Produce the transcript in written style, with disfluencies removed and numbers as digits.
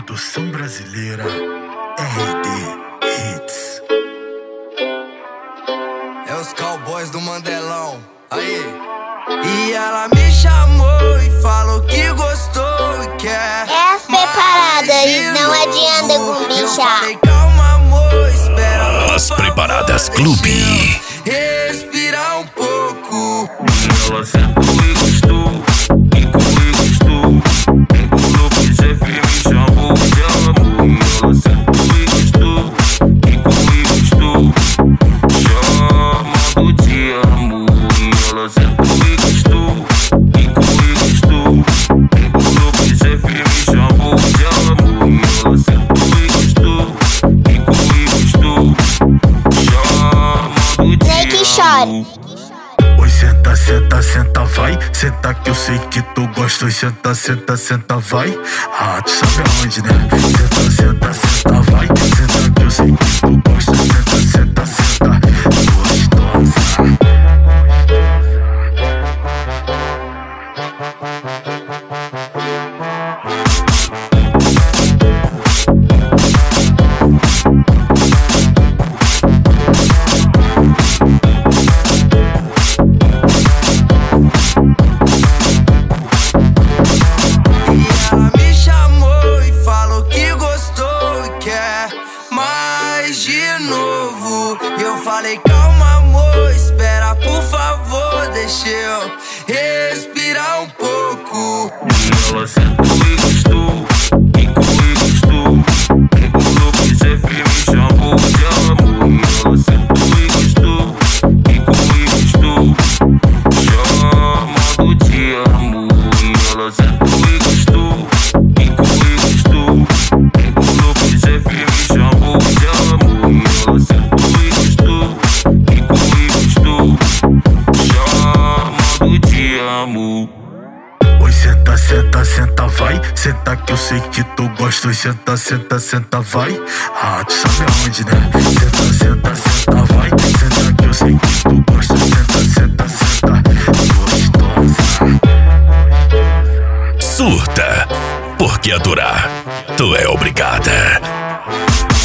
Produção brasileira RD Hits. É os cowboys do Mandelão. Aí. E ela me chamou e falou que gostou e quer. É as preparadas, não adianta com Eu bicha. falei, calma, amor, espera. As preparadas Clube. Respirar um pouco. Ela sentou e gostou, e comigo estou. Empurrou pro chefe e me chamou de amor. Ela sentou e gostou, e comigo estou. Chamando de amor. Ela sentou e gostou, e comigo estou. Empurrou pro chefe e me chamou de amor. Ela sentou e gostou, e comigo estou. Chamando de Nem que chore. Oi, senta, senta, senta, vai. Senta que eu sei que tu gosta. Oi, senta, senta, senta, vai. Ah, tu sabe aonde, né? Senta, senta, senta, vai. Senta que eu sei que tu gosta. Senta, senta, senta, gostosa. Ela me chamou e falou que gostou e quer mais de novo. E eu falei, calma, amor, espera, por favor, deixa eu respirar um pouco. Ela sentou e gostou, e comigo estou. Empurrou pro chefe e me chamou de amor. Ela sentou e gostou, e comigo estou. Chamando de amor. Ela sentou e gostou, e comigo estou. Empurrou pro chefe e me chamou de amor. Ela sentou e gostou, e comigo estou. Chamando de amor. Oi, senta, senta, senta, vai. Senta que eu sei que tu gosta. Oi, senta, senta, senta, vai. Ah, tu sabe aonde, né? Senta, senta, senta, vai. Senta que eu sei que tu gosta. Senta, senta, senta, gostosa. Surta, porque adorar tu é obrigada.